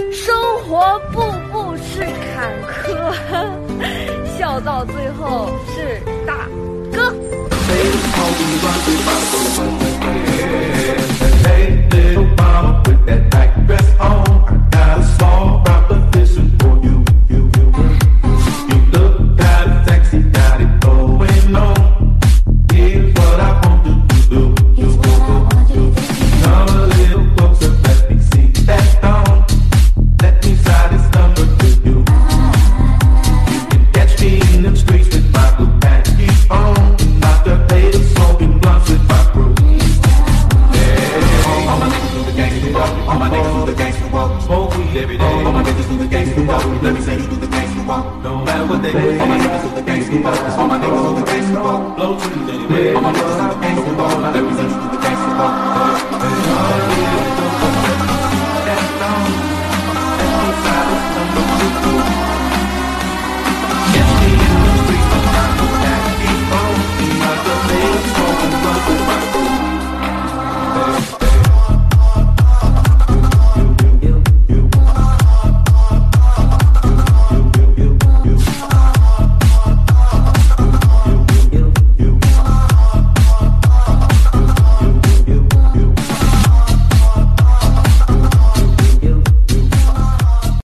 生活步步是坎坷，笑到最后是大哥。 Blow to the daily, all my niggas do the gangsta walk. Let me see you do the gangsta walk.